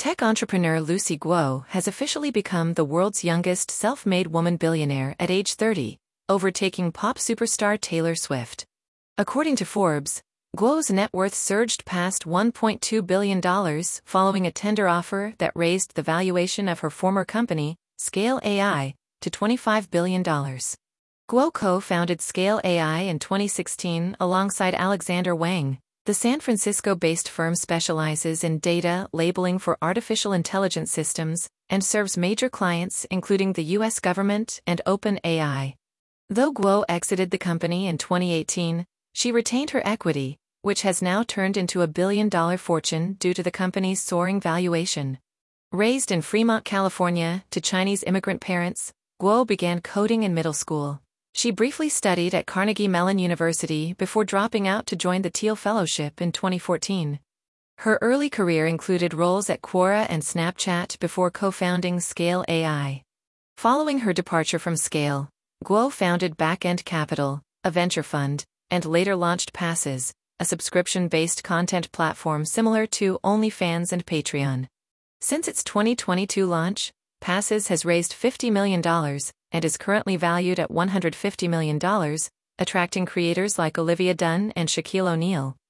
Tech entrepreneur Lucy Guo has officially become the world's youngest self-made woman billionaire at age 30, overtaking pop superstar Taylor Swift. According to Forbes, Guo's net worth surged past $1.2 billion following a tender offer that raised the valuation of her former company, Scale AI, to $25 billion. Guo co-founded Scale AI in 2016 alongside Alexander Wang. The San Francisco-based firm specializes in data labeling for artificial intelligence systems and serves major clients including the U.S. government and OpenAI. Though Guo exited the company in 2018, she retained her equity, which has now turned into a billion-dollar fortune due to the company's soaring valuation. Raised in Fremont, California, to Chinese immigrant parents, Guo began coding in middle school. She briefly studied at Carnegie Mellon University before dropping out to join the Thiel Fellowship in 2014. Her early career included roles at Quora and Snapchat before co-founding Scale AI. Following her departure from Scale, Guo founded Backend Capital, a venture fund, and later launched Passes, a subscription-based content platform similar to OnlyFans and Patreon. Since its 2022 launch, Passes has raised $50 million and is currently valued at $150 million, attracting creators like Olivia Dunne and Shaquille O'Neal.